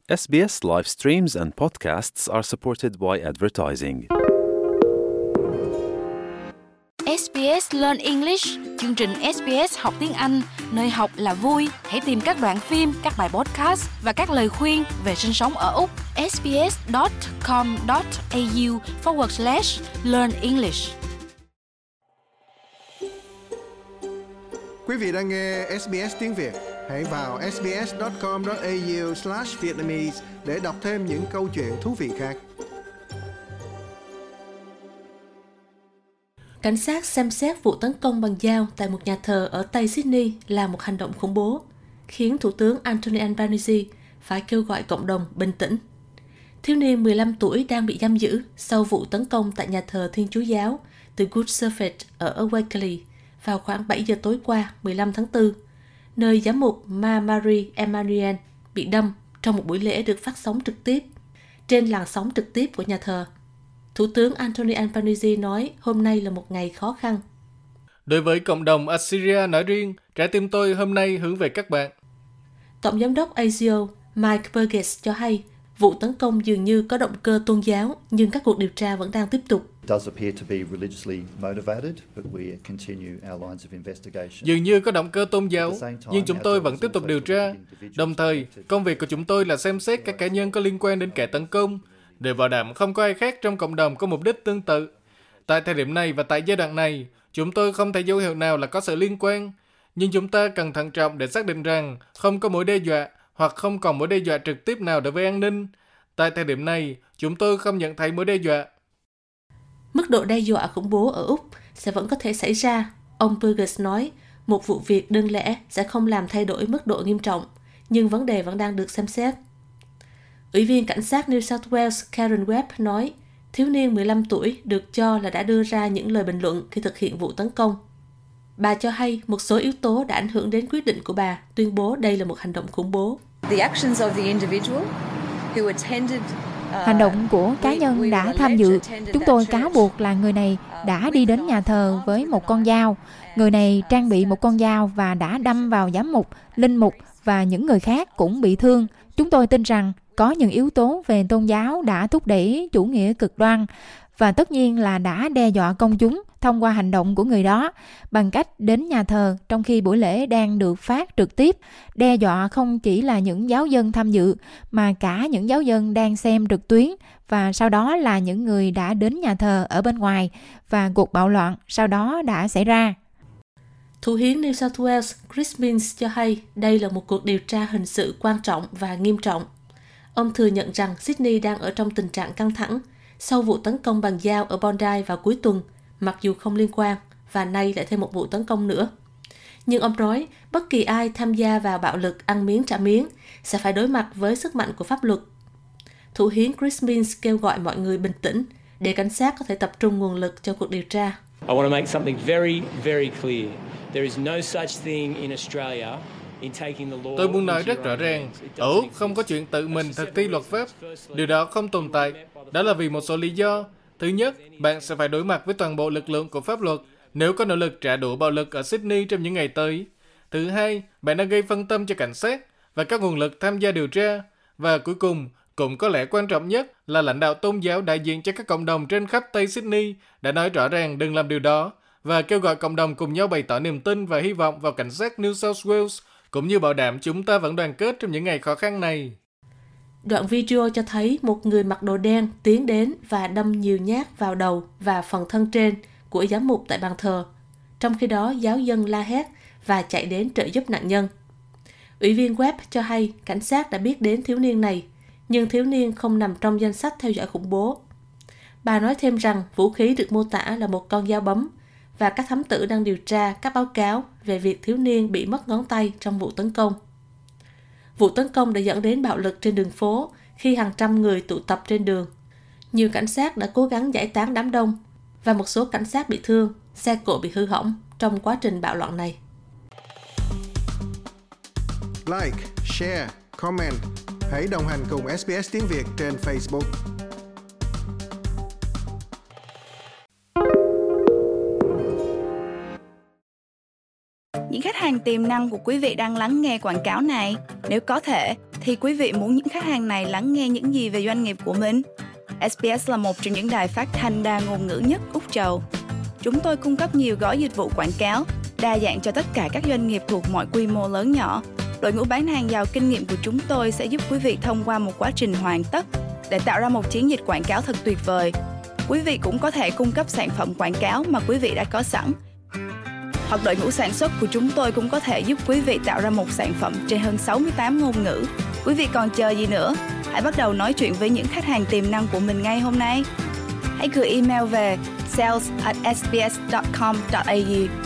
SBS live streams and podcasts are supported by advertising. SBS Learn English, chương trình SBS học tiếng Anh, nơi học là vui. Hãy tìm các đoạn phim, các bài podcast và các lời khuyên về sinh sống ở Úc. sbs.com.au/learn English. Quý vị đang nghe SBS tiếng Việt. Hãy vào sbs.com.au/Vietnamese để đọc thêm những câu chuyện thú vị khác. Cảnh sát xem xét vụ tấn công bằng dao tại một nhà thờ ở Tây Sydney là một hành động khủng bố, khiến Thủ tướng Anthony Albanese phải kêu gọi cộng đồng bình tĩnh. Thiếu niên 15 tuổi đang bị giam giữ sau vụ tấn công tại nhà thờ Thiên Chúa Giáo The Good Shepherd ở Wakeley vào khoảng 7 giờ tối qua 15 tháng 4, nơi giám mục Ma Marie Emmanuel bị đâm trong một buổi lễ được phát sóng trực tiếp trên làn sóng trực tiếp của nhà thờ. Thủ tướng Anthony Albanese nói hôm nay là một ngày khó khăn. Đối với cộng đồng Assyria nói riêng, trái tim tôi hôm nay hướng về các bạn. Tổng giám đốc ASIO Mike Burgess cho hay vụ tấn công dường như có động cơ tôn giáo, nhưng các cuộc điều tra vẫn đang tiếp tục. Dường như có động cơ tôn giáo, nhưng chúng tôi vẫn tiếp tục điều tra. Đồng thời, công việc của chúng tôi là xem xét các cá nhân có liên quan đến kẻ tấn công, để bảo đảm không có ai khác trong cộng đồng có mục đích tương tự. Tại thời điểm này và tại giai đoạn này, chúng tôi không thấy dấu hiệu nào là có sự liên quan, nhưng chúng ta cần thận trọng để xác định rằng không có mối đe dọa hoặc không còn mối đe dọa trực tiếp nào đối với an ninh. Tại thời điểm này, chúng tôi không nhận thấy mối đe dọa. Mức độ đe dọa khủng bố ở Úc sẽ vẫn có thể xảy ra, ông Burgess nói. Một vụ việc đơn lẻ sẽ không làm thay đổi mức độ nghiêm trọng, nhưng vấn đề vẫn đang được xem xét. Ủy viên cảnh sát New South Wales Karen Webb nói, thiếu niên 15 tuổi được cho là đã đưa ra những lời bình luận khi thực hiện vụ tấn công. Bà cho hay một số yếu tố đã ảnh hưởng đến quyết định của bà, tuyên bố đây là một hành động khủng bố. Hành động của cá nhân đã tham dự, chúng tôi cáo buộc là người này đã đi đến nhà thờ với một con dao. Người này trang bị một con dao và đã đâm vào giám mục, linh mục và những người khác cũng bị thương. Chúng tôi tin rằng có những yếu tố về tôn giáo đã thúc đẩy chủ nghĩa cực đoan và tất nhiên là đã đe dọa công chúng thông qua hành động của người đó bằng cách đến nhà thờ trong khi buổi lễ đang được phát trực tiếp, đe dọa không chỉ là những giáo dân tham dự mà cả những giáo dân đang xem trực tuyến và sau đó là những người đã đến nhà thờ ở bên ngoài và cuộc bạo loạn sau đó đã xảy ra. Thủ hiến New South Wales Chris Minns cho hay đây là một cuộc điều tra hình sự quan trọng và nghiêm trọng. Ông thừa nhận rằng Sydney đang ở trong tình trạng căng thẳng sau vụ tấn công bằng dao ở Bondi vào cuối tuần, mặc dù không liên quan, và nay lại thêm một vụ tấn công nữa. Nhưng ông nói, bất kỳ ai tham gia vào bạo lực ăn miếng trả miếng sẽ phải đối mặt với sức mạnh của pháp luật. Thủ hiến Chris Minns kêu gọi mọi người bình tĩnh để cảnh sát có thể tập trung nguồn lực cho cuộc điều tra. I want to make something very, very clear. There is no such thing in Australia. Tôi muốn nói rất rõ ràng, ở Úc không có chuyện tự mình thực thi luật pháp. Điều đó không tồn tại. Đó là vì một số lý do. Thứ nhất, bạn sẽ phải đối mặt với toàn bộ lực lượng của pháp luật nếu có nỗ lực trả đũa bạo lực ở Sydney trong những ngày tới. Thứ hai, bạn đang gây phân tâm cho cảnh sát và các nguồn lực tham gia điều tra. Và cuối cùng, cũng có lẽ quan trọng nhất là lãnh đạo tôn giáo đại diện cho các cộng đồng trên khắp Tây Sydney đã nói rõ ràng đừng làm điều đó và kêu gọi cộng đồng cùng nhau bày tỏ niềm tin và hy vọng vào cảnh sát New South Wales, cũng như bảo đảm chúng ta vẫn đoàn kết trong những ngày khó khăn này. Đoạn video cho thấy một người mặc đồ đen tiến đến và đâm nhiều nhát vào đầu và phần thân trên của giám mục tại bàn thờ. Trong khi đó, giáo dân la hét và chạy đến trợ giúp nạn nhân. Ủy viên Webb cho hay cảnh sát đã biết đến thiếu niên này, nhưng thiếu niên không nằm trong danh sách theo dõi khủng bố. Bà nói thêm rằng vũ khí được mô tả là một con dao bấm và các thám tử đang điều tra các báo cáo về việc thiếu niên bị mất ngón tay trong vụ tấn công. Vụ tấn công đã dẫn đến bạo lực trên đường phố khi hàng trăm người tụ tập trên đường. Nhiều cảnh sát đã cố gắng giải tán đám đông và một số cảnh sát bị thương, xe cộ bị hư hỏng trong quá trình bạo loạn này. Like, share, comment. Hãy đồng hành cùng SBS tiếng Việt trên Facebook. Những khách hàng tiềm năng của quý vị đang lắng nghe quảng cáo này. Nếu có thể, thì quý vị muốn những khách hàng này lắng nghe những gì về doanh nghiệp của mình? SBS là một trong những đài phát thanh đa ngôn ngữ nhất Úc Châu. Chúng tôi cung cấp nhiều gói dịch vụ quảng cáo, đa dạng cho tất cả các doanh nghiệp thuộc mọi quy mô lớn nhỏ. Đội ngũ bán hàng giàu kinh nghiệm của chúng tôi sẽ giúp quý vị thông qua một quá trình hoàn tất để tạo ra một chiến dịch quảng cáo thật tuyệt vời. Quý vị cũng có thể cung cấp sản phẩm quảng cáo mà quý vị đã có sẵn. Hoặc đội ngũ sản xuất của chúng tôi cũng có thể giúp quý vị tạo ra một sản phẩm trên hơn 68 ngôn ngữ. Quý vị còn chờ gì nữa? Hãy bắt đầu nói chuyện với những khách hàng tiềm năng của mình ngay hôm nay. Hãy gửi email về sales@sbs.com.au